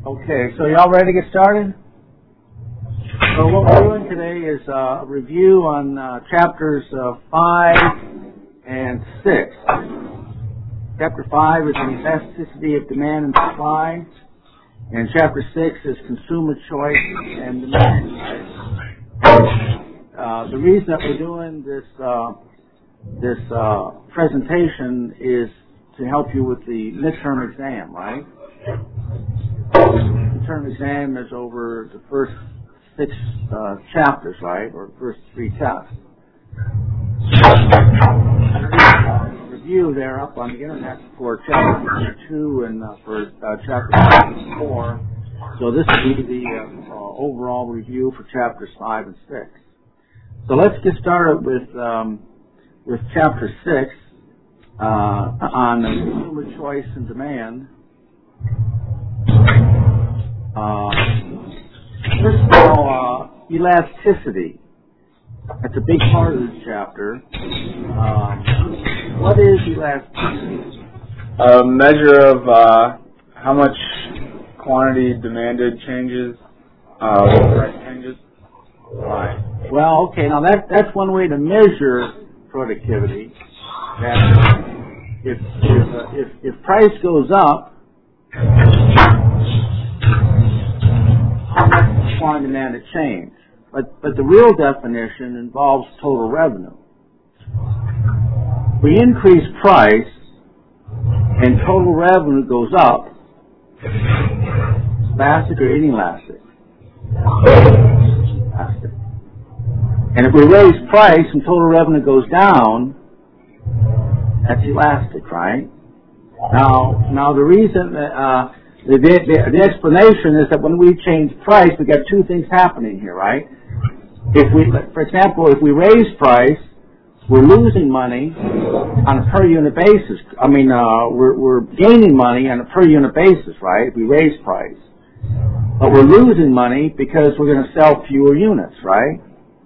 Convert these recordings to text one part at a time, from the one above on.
Okay, so y'all ready to get started? So what we're doing today is a review on chapters 5 and 6. Chapter 5 is the elasticity of demand and supply, and chapter 6 is consumer choice and demand. The reason that we're doing this presentation is to help you with the midterm exam, right? The midterm exam is over the first 6 chapters, right, or the first 3 tests. Review there up on the internet for chapter 2 and for chapter 4. So this will be the overall review for chapters 5 and 6. So let's get started with chapter 6 on consumer choice and demand. First of all, elasticity. That's a big part of this chapter. What is elasticity? A measure of how much quantity demanded changes, price changes. Right. Well, okay. Now that's one way to measure productivity. That if price goes up, how much supply and demand to change? But the real definition involves total revenue. We increase price and total revenue goes up. Elastic or inelastic? Elastic. And if we raise price and total revenue goes down, that's elastic, right? Now the reason the explanation is that when we change price, we got 2 things happening here, right? For example, if we raise price, we're losing money on a per unit basis. I mean, we're gaining money on a per unit basis, right? If we raise price, but we're losing money because we're going to sell fewer units, right?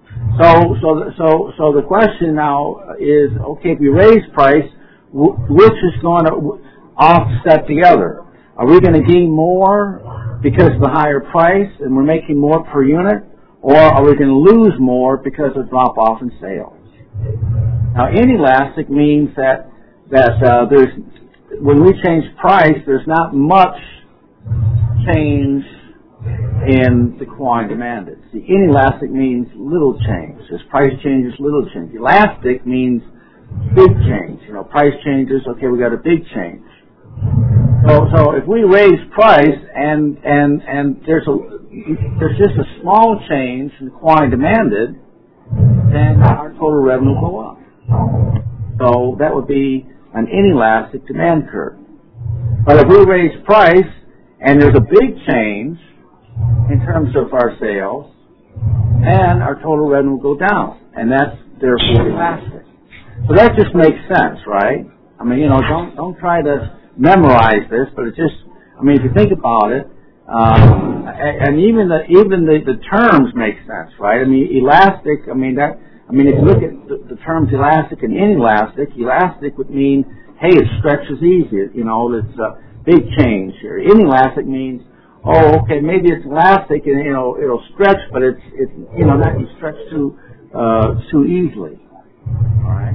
So the question now is, okay, if we raise price, which is going to offset the other? Are we going to gain more because of the higher price and we're making more per unit, or are we going to lose more because of drop off in sales? Now, inelastic means that there's when we change price, there's not much change in the quantity demanded. See, inelastic means little change. As price changes, little change. Elastic means big change. You know, price changes. Okay, we got a big change. So if we raise price and there's just a small change in the quantity demanded, then our total revenue will go up. So that would be an inelastic demand curve. But if we raise price and there's a big change in terms of our sales, then our total revenue will go down, and that's therefore elastic. So that just makes sense, right? I mean, you know, don't try to memorize this, but it just, I mean, if you think about it, and even the terms make sense, right? I mean, elastic, if you look at the terms elastic and inelastic, elastic would mean, hey, it stretches easy, you know, it's a big change here. Inelastic means, oh, okay, maybe it's elastic and, you know, it'll stretch, but it's you know, not stretch too easily. All right.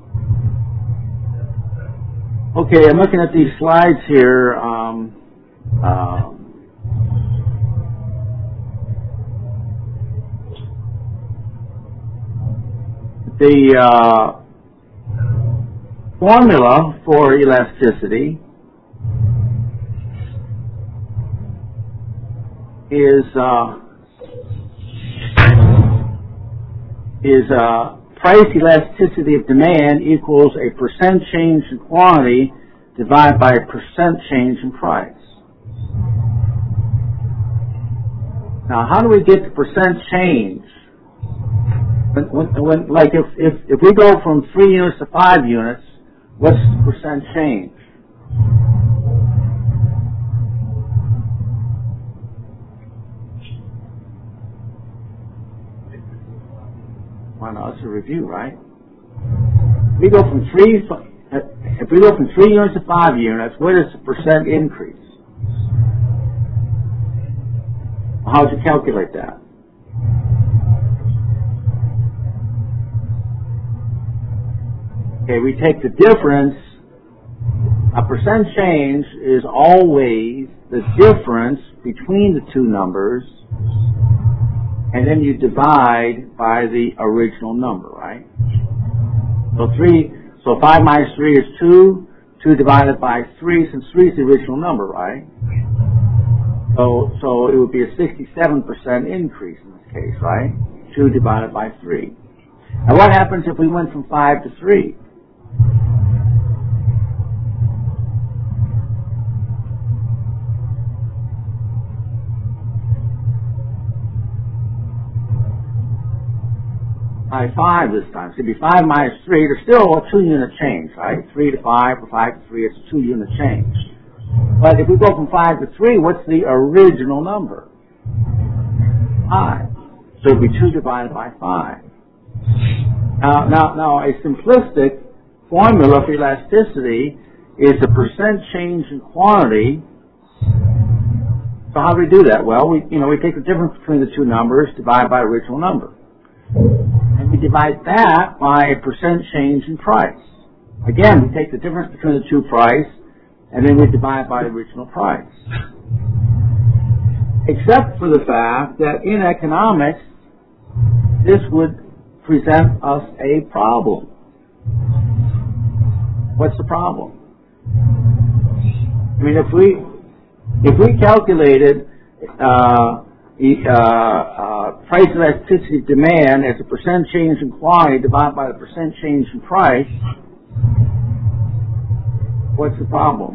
Okay, I'm looking at these slides here. The formula for elasticity is price elasticity of demand equals a percent change in quantity divided by a percent change in price. Now, how do we get the percent change? Like if we go from 3 units to 5 units, what's the percent change? Well, no, it's a review, right? If we go from 3 units to 5 units, what is the percent increase? How would you calculate that? Okay, we take the difference. A percent change is always the difference between the two numbers, and then you divide by the original number, right? So 5 minus 3 is 2. 2 divided by 3, since 3 is the original number, right? So it would be a 67% increase in this case, right? 2 divided by 3. Now what happens if we went from 5 to 3? By 5 this time. So it'd be 5 minus 3. There's still a 2-unit change, right? 3 to 5 or 5 to 3, it's a 2-unit change. But if we go from 5 to 3, what's the original number? 5. So it'd be 2 divided by 5. Now a simplistic formula for elasticity is a percent change in quantity. So how do we do that? Well, we take the difference between the two numbers, divide by original number. And we divide that by a percent change in price. Again, we take the difference between the two price, and then we divide by the original price. Except for the fact that in economics, this would present us a problem. What's the problem? I mean, if we calculated price elasticity of demand as a percent change in quantity divided by the percent change in price, what's the problem?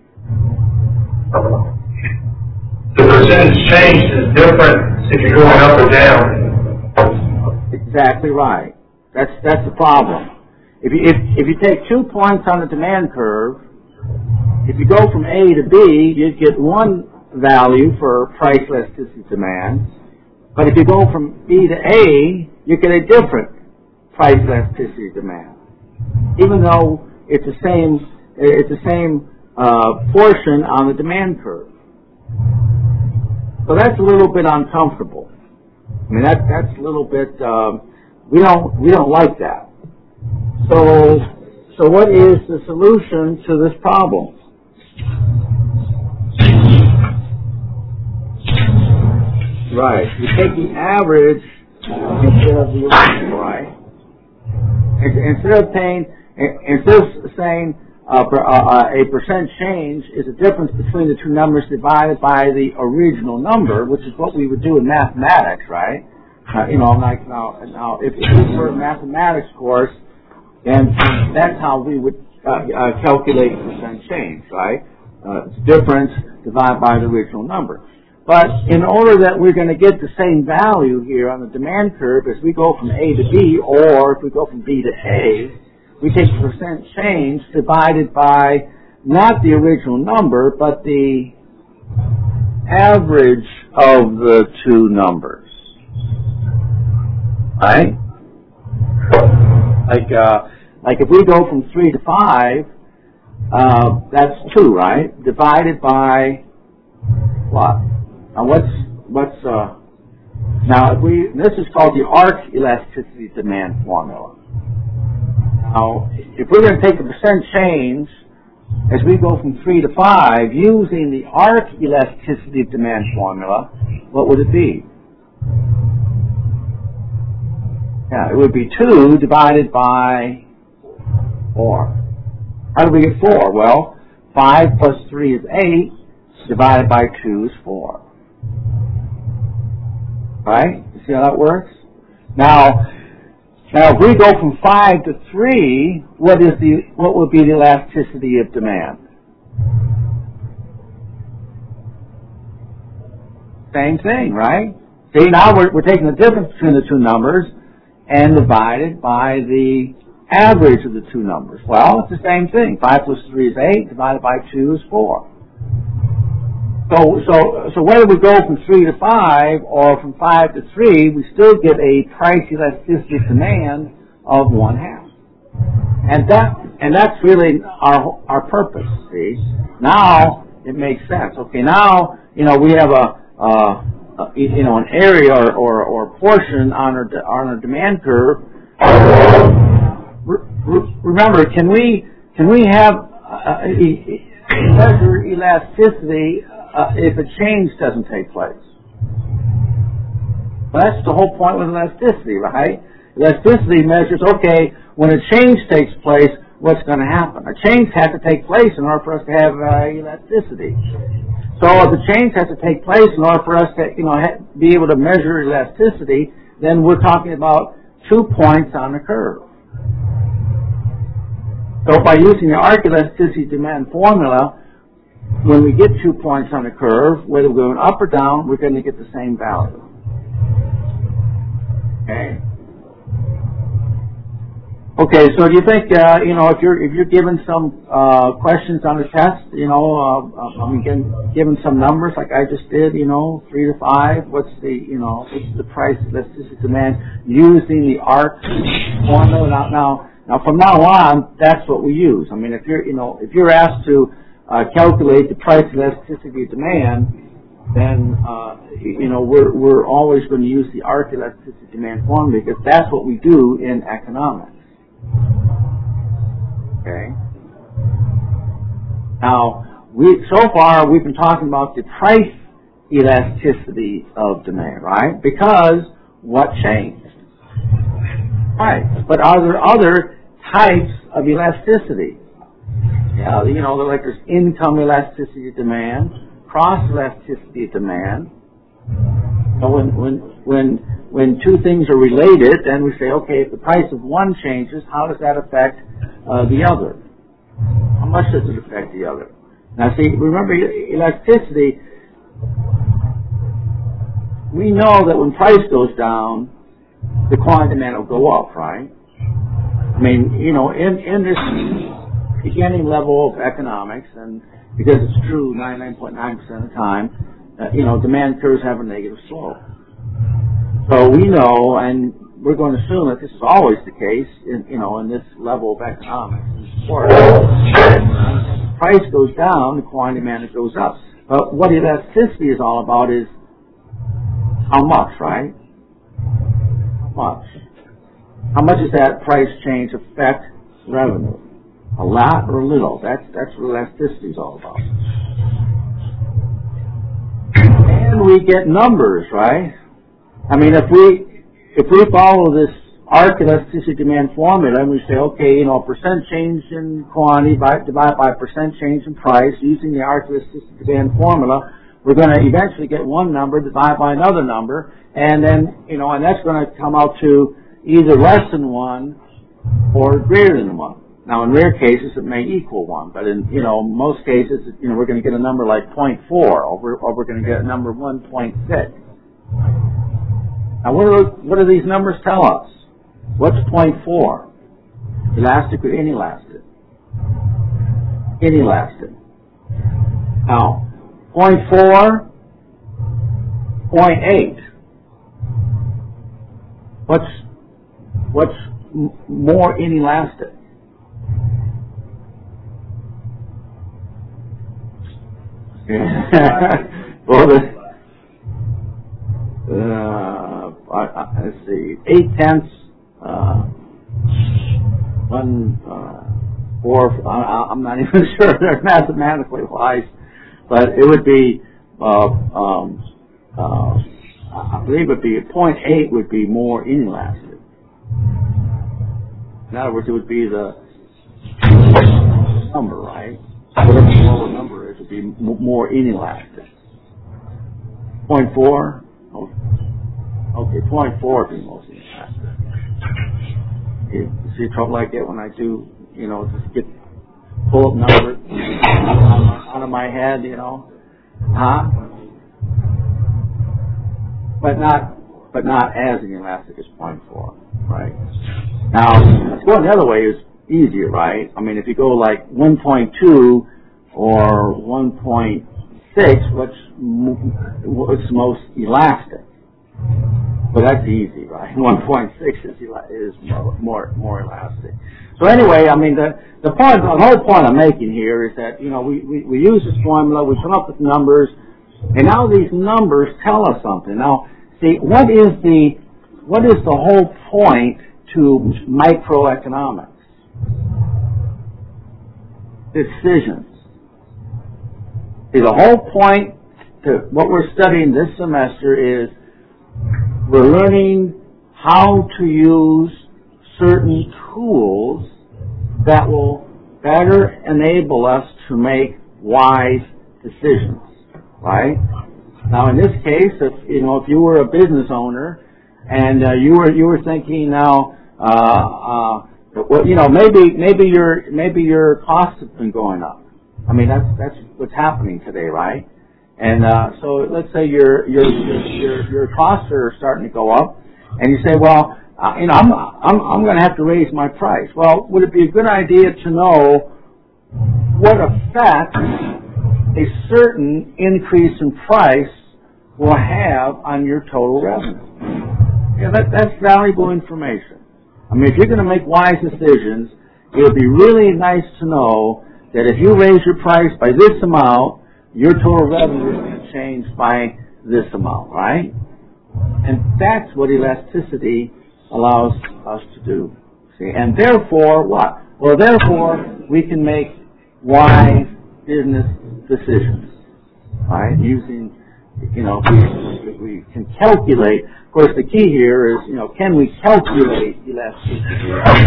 The percentage change is different if you're going up or down. Exactly right. That's the problem. If you take 2 points on the demand curve, if you go from A to B, you get one value for price elasticity of demand. But if you go from B to A, you get a different price elasticity of demand, even though it's the same portion on the demand curve. So that's a little bit uncomfortable. I mean, that's a little bit. We don't like that. So what is the solution to this problem? Right. You take the average instead of the original, right? Instead of saying a percent change is a difference between the two numbers divided by the original number, which is what we would do in mathematics, right? Now, if this were a mathematics course, then that's how we would calculate percent change, right? It's difference divided by the original number. But in order that we're going to get the same value here on the demand curve as we go from A to B, or if we go from B to A, we take percent change divided by not the original number, but the average of the two numbers. Right? Like if we go from 3 to 5, that's 2, right? Divided by what? Now this is called the arc elasticity demand formula. Now, if we're going to take the percent change as we go from 3 to 5 using the arc elasticity demand formula, what would it be? Yeah, it would be 2 divided by 4. How do we get 4? Well, 5 plus 3 is 8, divided by 2 is 4. Right? You see how that works? Now if we go from 5 to 3, what would be the elasticity of demand? Same thing, right? See, now we're taking the difference between the two numbers and divided by the average of the two numbers. Well, it's the same thing. 5 plus 3 is 8, divided by 2 is 4. So whether we go from 3 to 5 or from 5 to 3, we still get a price elasticity of demand of 1/2. And that's really our purpose, see? Now it makes sense. Okay, now, we have an area or portion on our demand curve. Remember, can we have measure elasticity if a change doesn't take place? Well, that's the whole point with elasticity, right? Elasticity measures, okay, when a change takes place, what's going to happen? A change has to take place in order for us to have elasticity. So if the change has to take place in order for us to, be able to measure elasticity, then we're talking about 2 points on the curve. So by using the arc elasticity demand formula, when we get 2 points on the curve, whether we're going up or down, we're going to get the same value. Okay, so do you think, if you're given some questions on the test, given some numbers like I just did, 3 to 5, what's the price elasticity demand using the arc formula? Now from now on, that's what we use. I mean, if you're asked to calculate the price elasticity demand, then we're always going to use the arc elasticity demand formula because that's what we do in economics. Okay. Now, so far we've been talking about the price elasticity of demand, right? Because what changed? Right. But are there other types of elasticity? Yeah, like there's income elasticity of demand, cross elasticity of demand. When two things are related, then we say, okay, if the price of one changes, how does that affect the other? How much does it affect the other? Now, see, remember, elasticity, we know that when price goes down, the quantity demand will go up, right? I mean, in this beginning level of economics, and because it's true 99.9% of the time, demand curves have a negative slope. So we know, and we're going to assume that this is always the case in this level of economics. Price goes down, the quantity demand goes up. But what elasticity is all about is how much, right? How much? How much does that price change affect revenue? A lot or a little? That's what elasticity is all about. And we get numbers, right? I mean, if we follow this arc elasticity demand formula and we say, okay, percent change in quantity divided by percent change in price using the arc elasticity demand formula, we're going to eventually get one number divided by another number, and then, and that's going to come out to either less than 1 or greater than 1. Now, in rare cases, it may equal 1, but in, most cases, we're going to get a number like 0.4, or we're going to get a number 1.6. Now, what do these numbers tell us? What's 0.4? Elastic or inelastic? Inelastic. Now, 0.4, 0.8. What's more inelastic? Well, let's see, 0.8, 1/4. I'm not even sure they're mathematically wise, but it would be, I believe it would be 0.8 would be more inelastic. In other words, it would be the number, right? Whatever the lower number is, would be more inelastic. 0.4? Okay, 0.4 would be most inelastic. You see trouble I get when I do, just pull up numbers out of my head, huh? But not as inelastic as 0.4, right? Now, going the other way is easier, right? I mean, if you go like 1.2 or 1.6, what's most elastic? Well, that's easy, right? 1.6 is more elastic. So anyway, I mean, the whole point I'm making here is that we use this formula, we come up with numbers, And now these numbers tell us something. Now, see, what is the whole point to microeconomics? Decisions. See, the whole point to what we're studying this semester is we're learning how to use certain tools that will better enable us to make wise decisions, right? Now, in this case, if you were a business owner and you were thinking now, maybe your costs have been going up. I mean, that's what's happening today, right? And so let's say your costs are starting to go up, and you say, well, I'm going to have to raise my price. Well, would it be a good idea to know what effect a certain increase in price will have on your total revenue? Yeah, that's valuable information. I mean, if you're going to make wise decisions, it would be really nice to know that if you raise your price by this amount, your total revenue is going to change by this amount, right? And that's what elasticity allows us to do. See, and therefore, what? Well, therefore, we can make wise business decisions, right? Using, we can calculate. Of course, the key here is, can we calculate elasticity?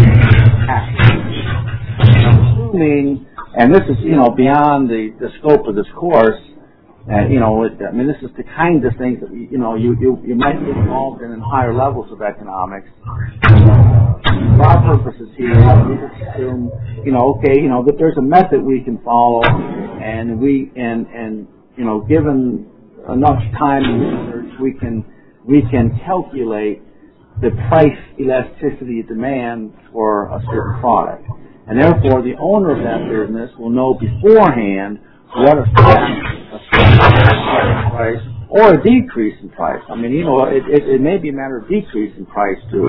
Assuming, and this is, beyond the scope of this course, this is the kind of things that, you might get involved in higher levels of economics. For our purposes here, we just assume, that there's a method we can follow, and given enough time and research, we can calculate the price elasticity of demand for a certain product. And therefore, the owner of that business will know beforehand what effect a price or a decrease in price. I mean, it may be a matter of decrease in price too.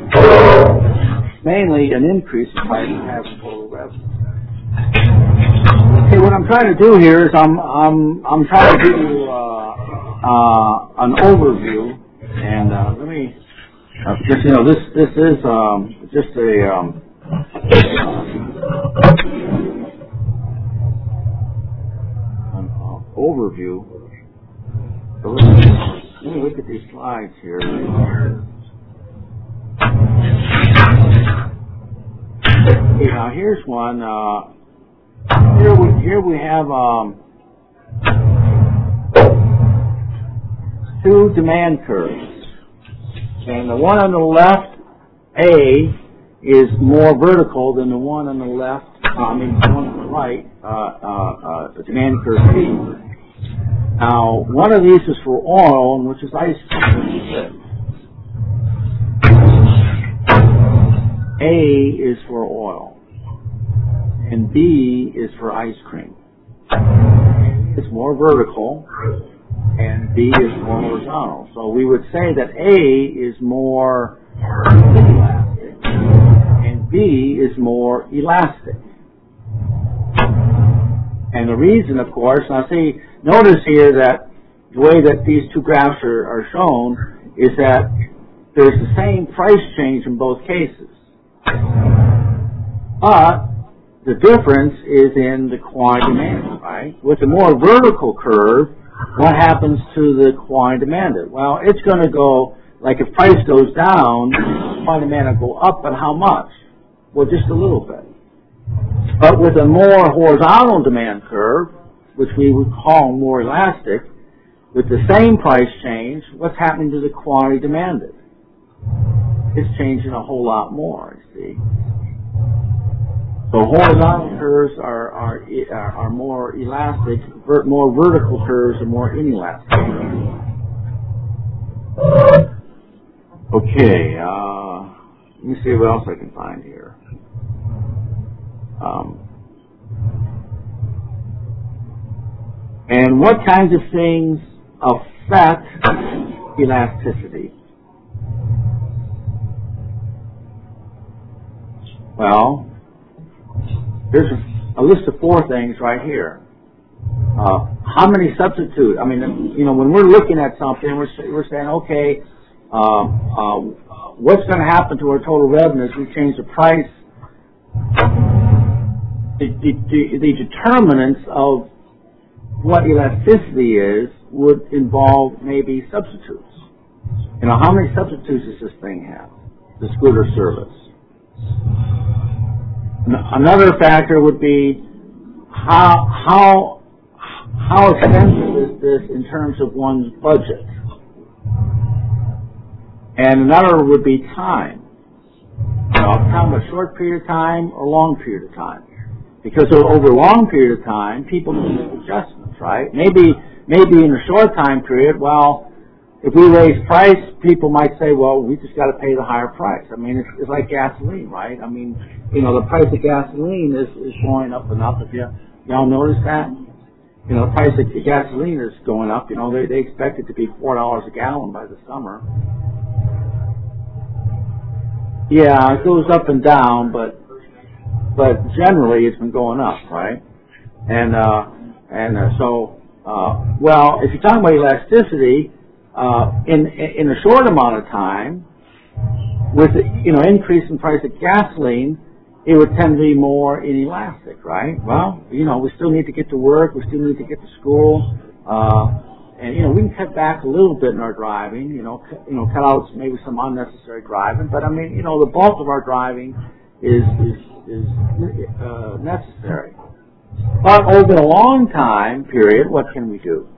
Mainly, an increase in price has total revenue. Okay, what I'm trying to do here is I'm trying to give you an overview, and let me just this is just a an overview. So let me look at these slides here. Okay, now here's one. Here we have two demand curves, and the one on the left, A, is more vertical than the one on the left. The one on the right, the demand curve B. Now, one of these is for oil, which is ice cream. A is for oil, and B is for ice cream. It's more vertical, and B is more horizontal. So we would say that A is more inelastic, and B is more elastic. And the reason, of course, notice here that the way that these two graphs are shown is that there's the same price change in both cases. But the difference is in the quantity demanded, right? With a more vertical curve, what happens to the quantity demanded? Well, it's going to go, like if price goes down, quantity demand will go up, but how much? Well, just a little bit. But with a more horizontal demand curve, which we would call more elastic, with the same price change, what's happening to the quantity demanded? It's changing a whole lot more, you see. So horizontal curves are more elastic, more vertical curves are more inelastic. Okay, let me see what else I can find here. And what kinds of things affect elasticity? Well, there's a list of 4 things right here. how many substitute? I mean, you know, when we're looking at something, we're saying, okay, what's going to happen to our total revenue if we change the price? The determinants of what elasticity is would involve maybe substitutes. You know, how many substitutes does this thing have, the scooter service? Another factor would be how expensive is this in terms of one's budget? And another would be time. You know, time a short period of time or a long period of time. Because over a long period of time, people make adjustments, right? Maybe in a short time period, well, if we raise price, people might say, well, we just got to pay the higher price. I mean, it's like gasoline, right? I mean, you know, the price of gasoline is going up enough. If y'all notice that? You know, the price of gasoline is going up. You know, they expect it to be $4 a gallon by the summer. Yeah, it goes up and down, but generally it's been going up, right? So if you're talking about elasticity, in a short amount of time, with the, you know, increase in price of gasoline, it would tend to be more inelastic, right? Well, you know, we still need to get to work, we still need to get to school, and you know, we can cut back a little bit in our driving, you know, cut out maybe some unnecessary driving, but I mean, you know, the bulk of our driving is necessary. But over a long time period, what can we do?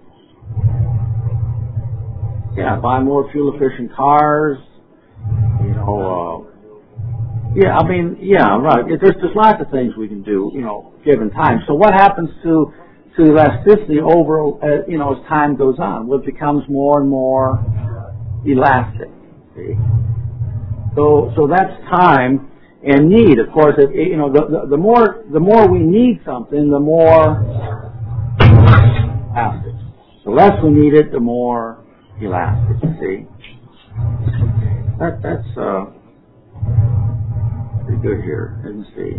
Yeah, buy more fuel efficient cars, you know, yeah, I mean, yeah, right. There's lots of things we can do, you know, given time. So what happens to elasticity over, you know, as time goes on? Well, it becomes more and more elastic. See? So that's time and need. Of course, you know, the more we need something, the more elastic. The less we need it, the more elastic. See? That's pretty good here. Let me see.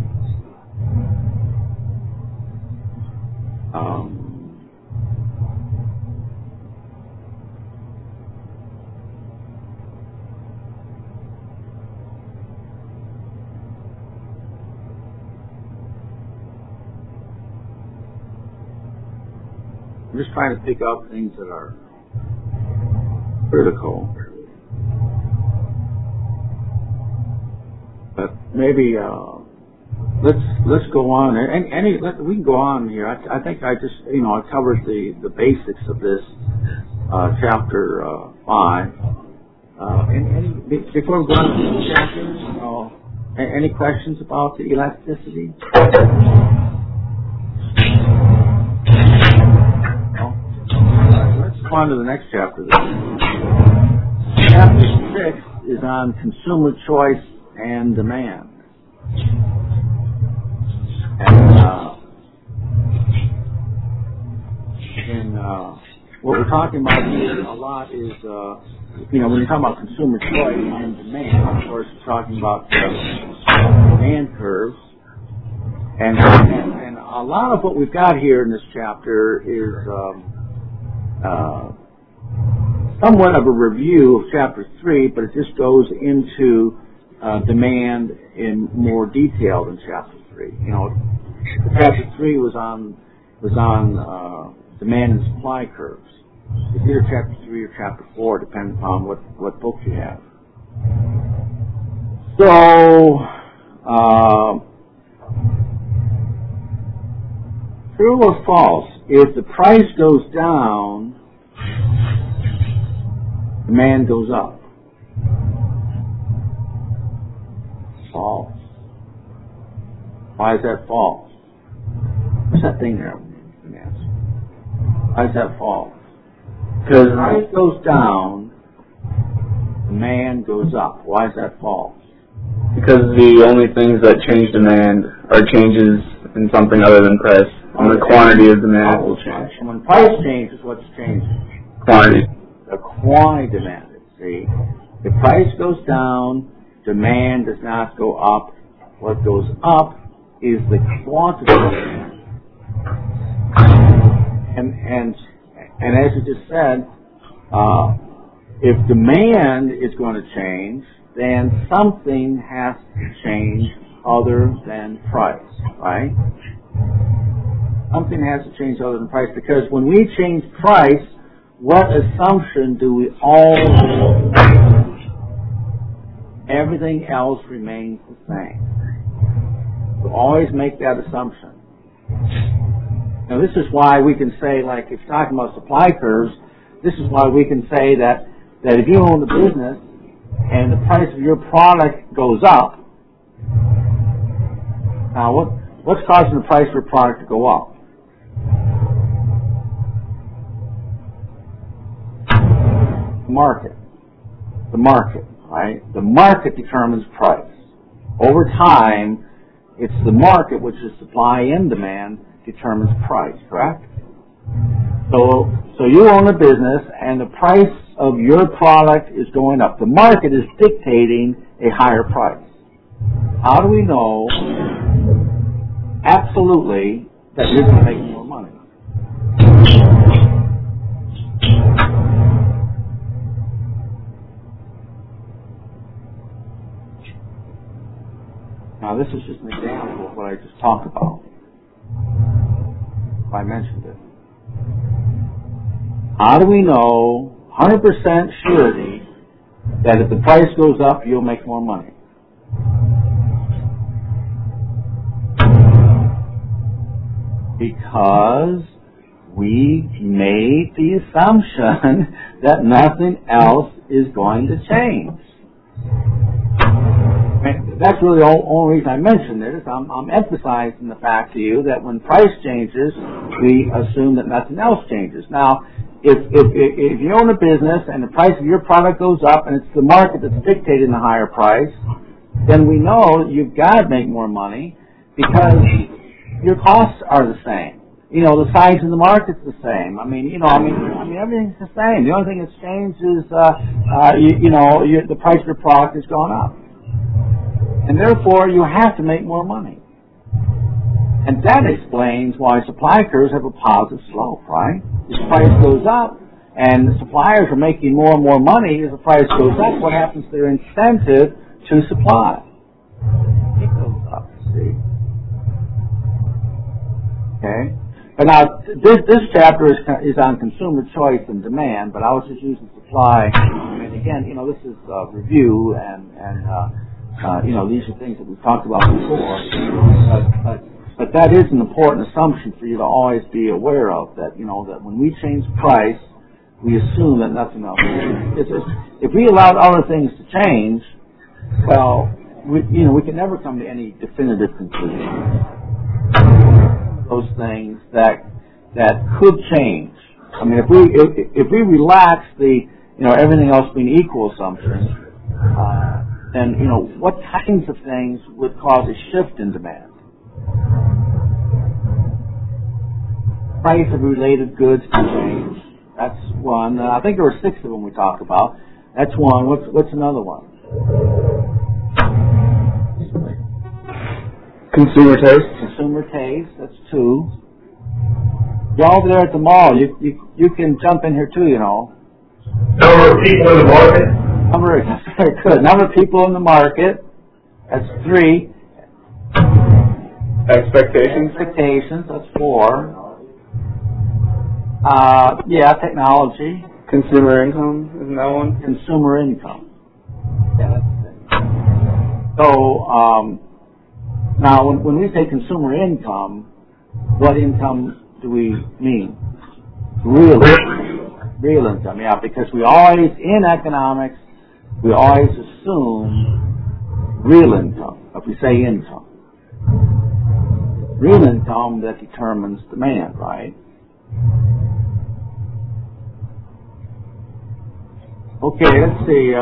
I'm just trying to pick up things that are critical. But maybe let's go on. We can go on here. I think I just, you know, I covered the basics of this chapter 5. Before we go on to the chapters, any questions about the elasticity? No? Let's go on to the next chapter. Chapter 6 is on consumer choice and demand. And what we're talking about here a lot is, you know, when you're talking about consumer choice and demand, of course, we're talking about demand curves. And a lot of what we've got here in this chapter is somewhat of a review of chapter 3, but it just goes into demand in more detail than chapter 3. You know, chapter 3 was on demand and supply curves. It's either chapter 3 or chapter 4, depending upon what book you have. So, true or false? If the price goes down, demand goes up. False. Why is that false? What's that thing there? Why is that false? Because the price goes down, demand goes up. Why is that false? Because the only things that change demand are changes in something other than price. And the quantity of demand will change. And when price changes, what's changing? Quantity. The quantity demanded. See? If price goes down, demand does not go up. What goes up is the quantity of demand. and as you just said, if demand is going to change, then something has to change other than price, right? Something has to change other than price, because when we change price, what assumption do we all make? Everything else remains the same. We always make that assumption. Now, this is why we can say, like, if you're talking about supply curves, this is why we can say that if you own the business and the price of your product goes up, now what's causing the price of your product to go up? The market, right? The market determines price. Over time, it's the market, which is supply and demand, determines price, correct? So you own a business and the price of your product is going up. The market is dictating a higher price. How do we know absolutely that you're going to make more money? Now, this is just an example of what I just talked about. I mentioned it. How do we know 100% surety that if the price goes up, you'll make more money? Because we made the assumption that nothing else is going to change. That's really the only reason I mentioned it. Is I'm emphasizing the fact to you that when price changes, we assume that nothing else changes. Now, if you own a business and the price of your product goes up and it's the market that's dictating the higher price, then we know you've got to make more money because your costs are the same. You know, the size of the market's the same. I mean, everything's the same. The only thing that's changed is, the price of your product has gone up. And therefore, you have to make more money. And that explains why supply curves have a positive slope, right? If the price goes up and the suppliers are making more and more money as the price goes up, what happens to their incentive to supply? It goes up, see? Okay? But now, this chapter is on consumer choice and demand, but I was just using supply. And again, this is review and these are things that we've talked about before. But that is an important assumption for you to always be aware of, that that when we change price, we assume that nothing else changes. If we allowed other things to change, well, we can never come to any definitive conclusion. Those things that could change. I mean, if we relax the everything else being equal assumption, then what kinds of things would cause a shift in demand? Price of related goods can change. That's one. I think there were 6 of them we talked about. That's one. What's another one? Consumer taste. Consumer taste. That's 2. You're over there at the mall. You can jump in here too. Number of people in the market. Very good. Number of people in the market. That's 3. Expectations. That's 4. Technology. Consumer income, isn't that one? Consumer income. Yeah, that's it. So, now when we say consumer income, what income do we mean? Real income, yeah, because we always, in economics, we always assume real income, if we say income. Real income that determines demand, right? Okay, let's see.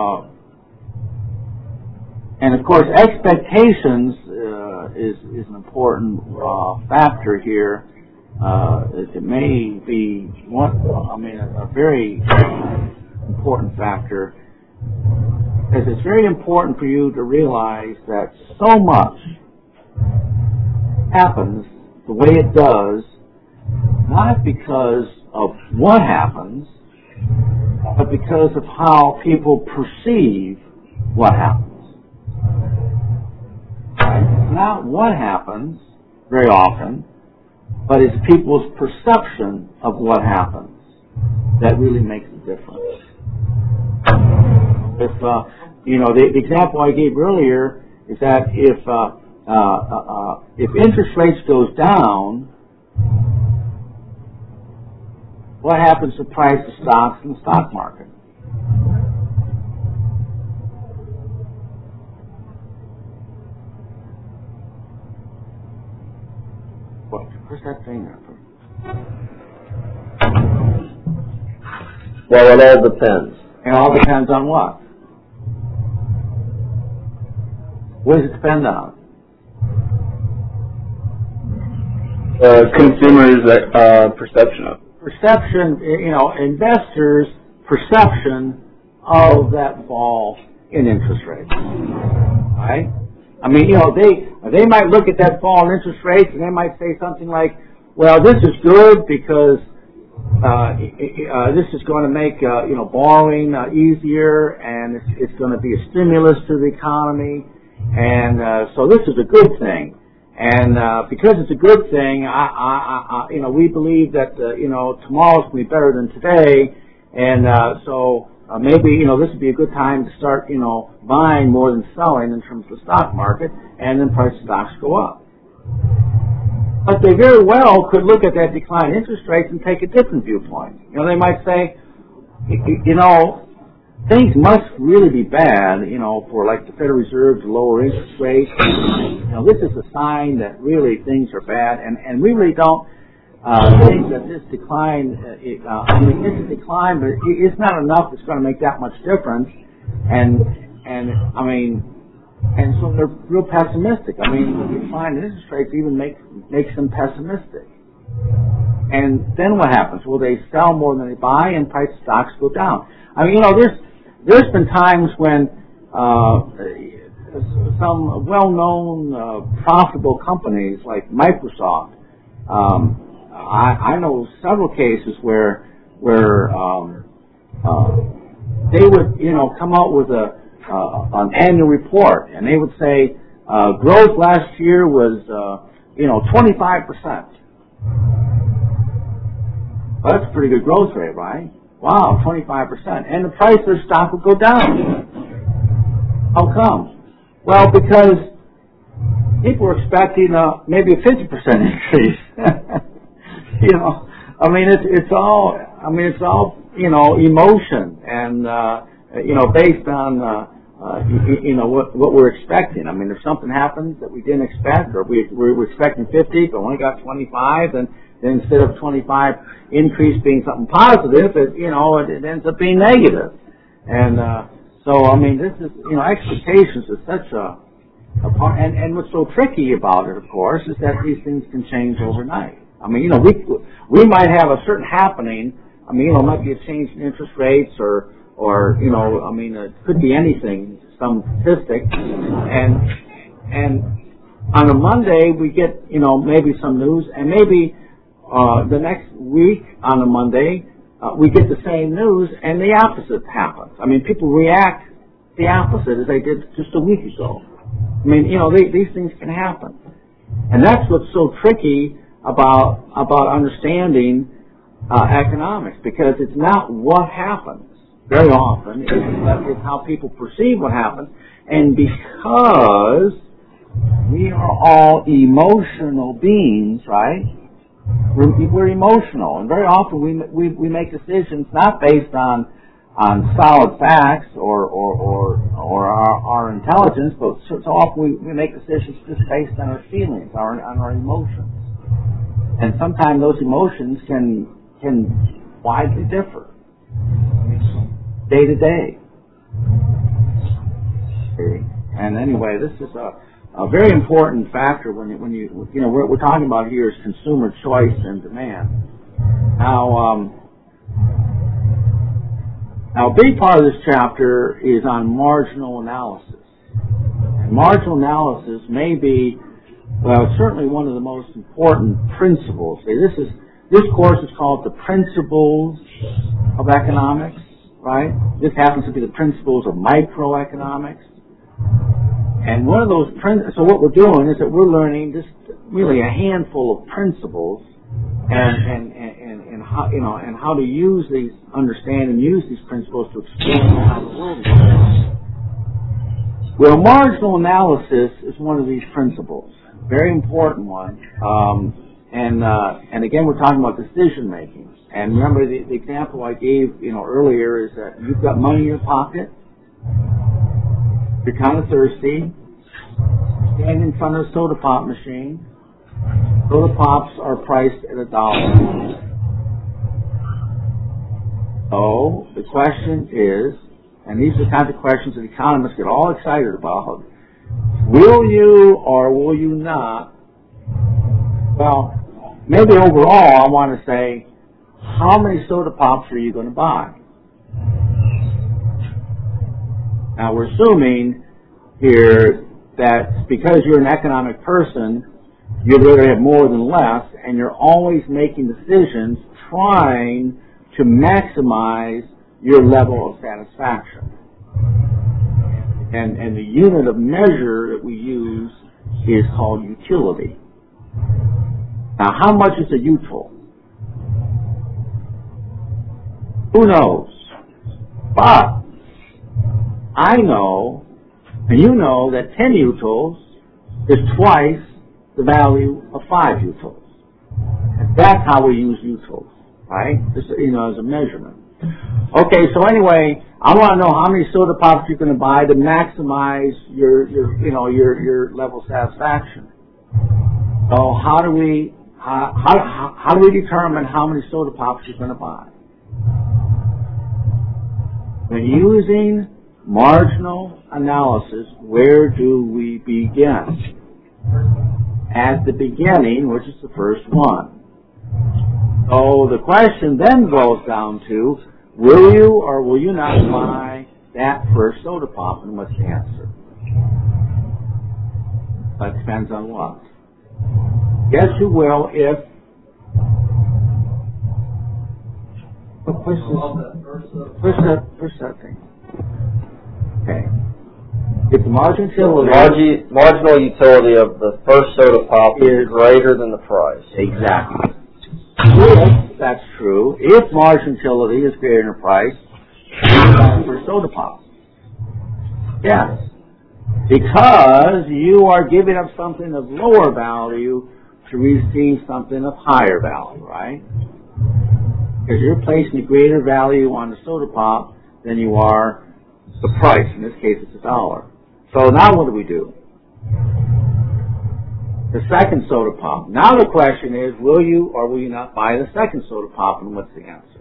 And of course, expectations is an important factor here. It may be a very important factor, because it's very important for you to realize that so much happens the way it does not because of what happens, but because of how people perceive what happens. Right? It's not what happens very often, but it's people's perception of what happens that really makes a difference. If the example I gave earlier is that if interest rates goes down, what happens to the price of stocks in the stock market? What? Where's that thing there? Well, it all depends. It all depends on what? What does it depend on? Consumers' perception of. Perception, investors' perception of that fall in interest rates. Right? I mean, they might look at that fall in interest rates and they might say something like, well, this is good because this is going to make borrowing easier, and it's going to be a stimulus to the economy, and so this is a good thing. And because it's a good thing, we believe that tomorrow's going to be better than today, and so maybe this would be a good time to start buying more than selling in terms of the stock market, and then price of stocks go up. But they very well could look at that decline in interest rates and take a different viewpoint. They might say, things must really be bad, for like the Federal Reserve to lower interest rates. This is a sign that really things are bad, and we really don't think that this decline, it's a decline, but it's not enough that's going to make that much difference. And so they're real pessimistic. The decline in interest rates even makes them pessimistic. And then what happens? Well, they sell more than they buy, and price of stocks go down. There's been times when some well-known profitable companies like Microsoft, I know several cases where they would come out with an annual report, and they would say growth last year was 25%. Well, that's a pretty good growth rate, right? Wow, 25%. And the price of their stock would go down. How come? Well, because people were expecting maybe a 50% increase. It's all emotion and based on what we're expecting. If something happens that we didn't expect, or we were expecting 50 but only got 25, then instead of 25 increase being something positive, it ends up being negative. And this is expectations is such a part. And what's so tricky about it, of course, is that these things can change overnight. We might have a certain happening. It might be a change in interest rates, or it could be anything, some statistic, and on a Monday we get maybe some news, and maybe the next week on a Monday we get the same news and the opposite happens. People react the opposite as they did just a week ago. These things can happen, and that's what's so tricky about understanding economics, because it's not what happens very often, it's how people perceive what happens, and because we are all emotional beings, right? We're emotional, and very often we make decisions not based on solid facts or our intelligence, but so often we make decisions just based on our feelings, on our emotions, and sometimes those emotions can widely differ day to day. And anyway, this is a very important factor when what we're talking about here is consumer choice and demand. Now a big part of this chapter is on marginal analysis. And marginal analysis may be, well, it's certainly one of the most important principles. This course is called The Principles of Economics, right? This happens to be the Principles of Microeconomics. And one of those so what we're doing is that we're learning just really a handful of principles and how, and how to use these, understand and use these principles to explain how the world works. Well, marginal analysis is one of these principles, very important one. And again, we're talking about decision making. And remember, the example I gave, earlier is that you've got money in your pocket, you're kind of thirsty, stand in front of a soda pop machine. Soda pops are priced at $1. So the question is, and these are the kinds of questions that economists get all excited about, will you or will you not? Well, maybe overall I want to say, how many soda pops are you going to buy? Now we're assuming here that because you're an economic person, you'd rather have more than less, and you're always making decisions trying to maximize your level of satisfaction. And the unit of measure that we use is called utility. Now, how much is a util? Who knows? But I know, and you know, that 10 utils is twice the value of 5 utils. And that's how we use utils, right? Just, as a measurement. Okay, so anyway, I want to know how many soda pops you're going to buy to maximize your level of satisfaction. So how do we determine how many soda pops you're going to buy? When using marginal analysis, where do we begin? At the beginning, which is the first one. So the question then boils down to, will you or will you not buy that first soda pop, and what's the answer? That depends on what? Yes, you will if... Push that thing. Okay. If the marginal utility of the first soda pop is greater than the price. Exactly. If that's true, if marginal utility is greater than the price, you buy for soda pop. Yes. Because you are giving up something of lower value to receive something of higher value, right? Because you're placing a greater value on the soda pop than you are the price. In this case, it's $1. So now what do? The second soda pop. Now the question is, will you or will you not buy the second soda pop, and what's the answer?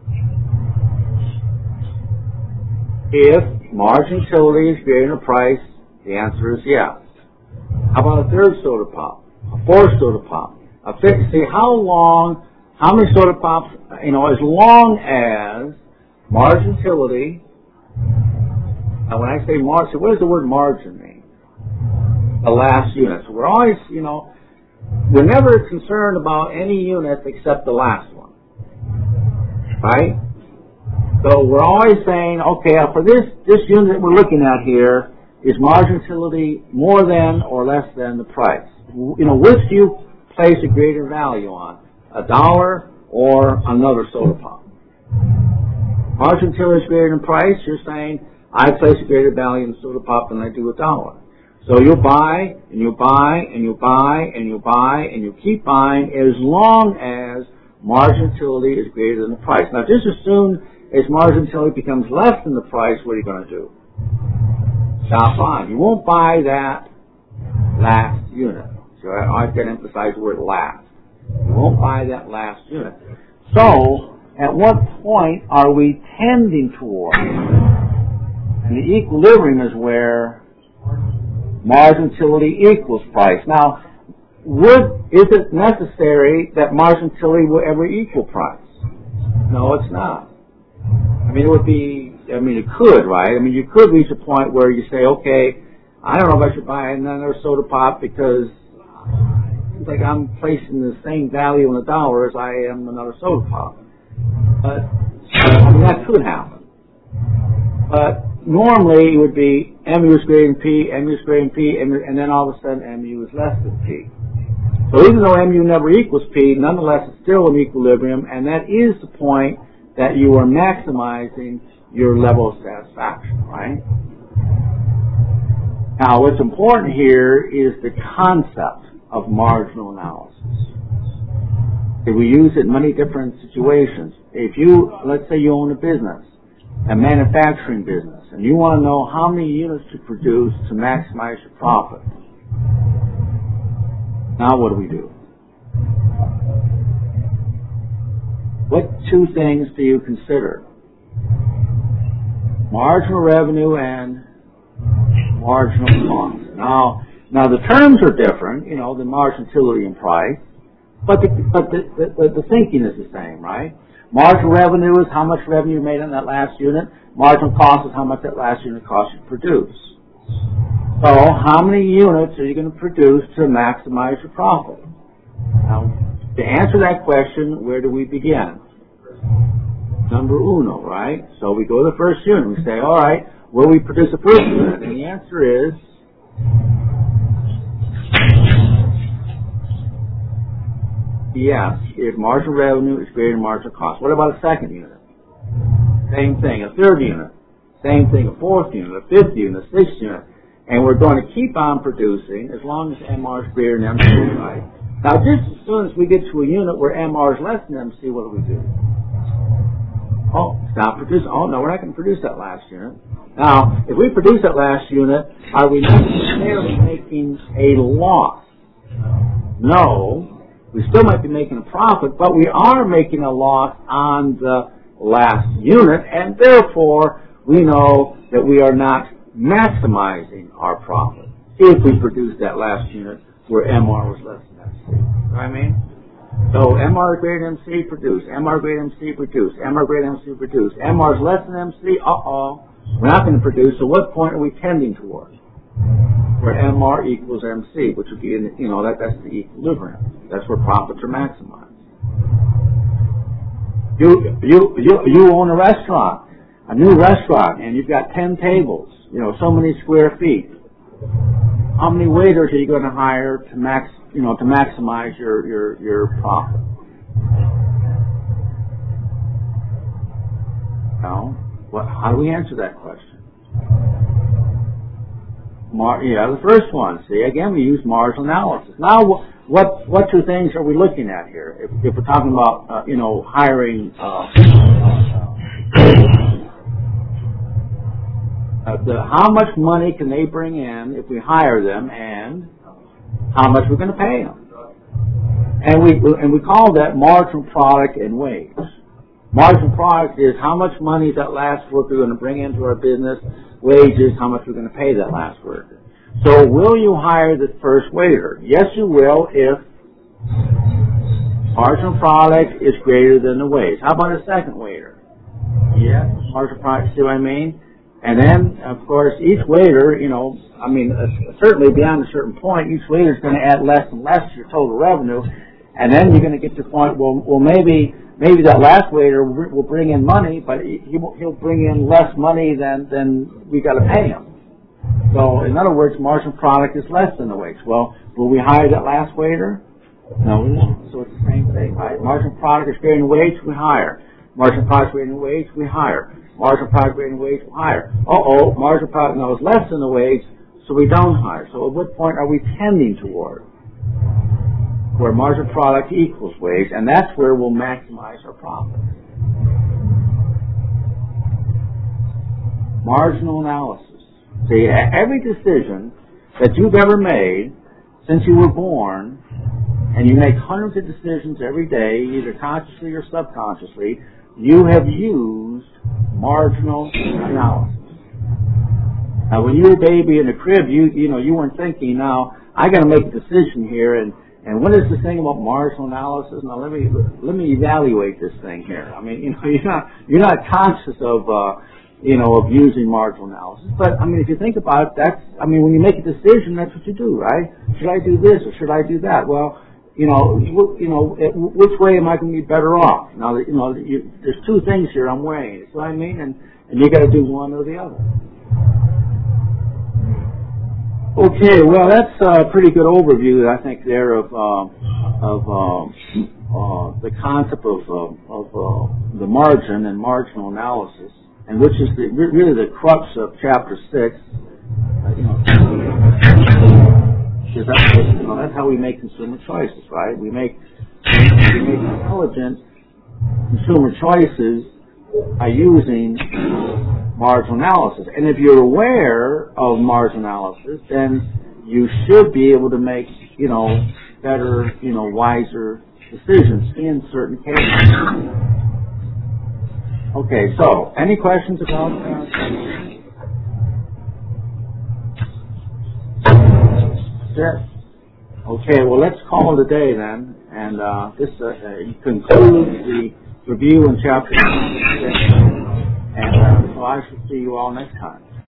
If marginal utility is greater than the price, the answer is yes. How about a third soda pop? A fourth soda pop? A fifth? See, how many soda pops, as long as marginal utility, and when I say margin, what does the word margin mean? The last unit. So we're always, we're never concerned about any units except the last one. Right? So we're always saying, okay, for this unit that we're looking at here, is marginal utility more than or less than the price? Which do you place a greater value on? $1 or another soda pop? Marginal utility is greater than price. You're saying, I place a greater value in soda pop than I do $1. So you'll buy, and you buy, and you buy, and you buy, and you keep buying as long as marginal utility is greater than the price. Now, just as soon as marginal utility becomes less than the price, what are you going to do? Stop buying. You won't buy that last unit. So I have to emphasize the word last. You won't buy that last unit. So, at what point are we tending toward? And the equilibrium is where marginal utility equals price. Now, is it necessary that marginal utility will ever equal price? No, it's not. It could, right? You could reach a point where you say, okay, I don't know if I should buy another soda pop because, it's like I'm placing the same value on a dollar as I am another soda pop. But I mean, that could happen. But normally it would be mu is greater than P, mu is greater than P, and then all of a sudden mu is less than P. So even though mu never equals P, nonetheless it's still in equilibrium, and that is the point that you are maximizing your level of satisfaction, right? Now, what's important here is the concept of marginal analysis. We use it in many different situations. If you, let's say you own a business, a manufacturing business, and you want to know how many units to produce to maximize your profit. Now what do? What two things do you consider? Marginal revenue and marginal cost. Now the terms are different, the marginal utility and price, but the thinking is the same, right? Marginal revenue is how much revenue you made on that last unit. Marginal cost is how much that last unit cost you to produce. So how many units are you going to produce to maximize your profit? Now, to answer that question, where do we begin? Number uno, right? So we go to the first unit. We say, all right, will we produce the first unit? And the answer is yes, if marginal revenue is greater than marginal cost. What about a second unit? Same thing. A third unit. Same thing. A fourth unit, a fifth unit, a sixth unit. And we're going to keep on producing as long as MR is greater than MC, right? Now, just as soon as we get to a unit where MR is less than MC, what do? Oh, stop producing. Oh, no, we're not going to produce that last unit. Now, if we produce that last unit, are we necessarily making a loss? No. We still might be making a profit, but we are making a loss on the last unit, and therefore we know that we are not maximizing our profit if we produce that last unit where MR was less than MC. You know what I mean? So MR is greater than MC, produce. MR greater than MC, produce. MR greater than MC, produce. MR is less than MC, we're not going to produce. So what point are we tending towards? Where MR equals MC, which would be, that's the equilibrium. That's where profits are maximized. You own a restaurant, a new restaurant, and you've got 10 tables, so many square feet. How many waiters are you going to hire to maximize your profit? Now, how do we answer that question? The first one. See, again, we use marginal analysis. Now, what two things are we looking at here? If we're talking about, hiring, how much money can they bring in if we hire them, and how much we're going to pay them? And we call that marginal product and wage. Marginal product is how much money is that last worker going to bring into our business. Wages, how much we're going to pay that last worker. So will you hire the first waiter? Yes, you will if marginal product is greater than the wage. How about a second waiter? Yes, marginal product, see what I mean? And then, of course, each waiter, certainly beyond a certain point, each waiter is going to add less and less to your total revenue. And then you're going to get to the point, maybe that last waiter will bring in money, but he'll bring in less money than we got to pay him. So, in other words, marginal product is less than the wage. Well, will we hire that last waiter? No, we won't. So it's the same thing, right? Marginal product is greater than the wage, we hire. Marginal product is greater than the wage, we hire. Marginal product is greater than the wage, we hire. Marginal product now is less than the wage, so we don't hire. So at what point are we tending toward? Where marginal product equals wage, and that's where we'll maximize our profit. Marginal analysis. See, every decision that you've ever made since you were born, and you make hundreds of decisions every day, either consciously or subconsciously, you have used marginal analysis. Now, when you were a baby in a crib, you weren't thinking, now, I got to make a decision here, and what is the thing about marginal analysis? Now, let me evaluate this thing here. I mean, you're not conscious of using marginal analysis. But if you think about it, when you make a decision, that's what you do, right? Should I do this or should I do that? Well, which way am I going to be better off? Now, there's two things here I'm weighing. You know what I mean? And you got to do one or the other. Okay, well, that's a pretty good overview, I think, there of the concept of the margin and marginal analysis, and which is really the crux of Chapter 6. That's how we make consumer choices, right? We make intelligent consumer choices by using marginal analysis. And if you're aware of marginal analysis, then you should be able to make, better, wiser decisions in certain cases. Okay, so any questions about that? Okay, well, let's call it a day then, and this concludes the review in Chapter 6, and so I shall see you all next time.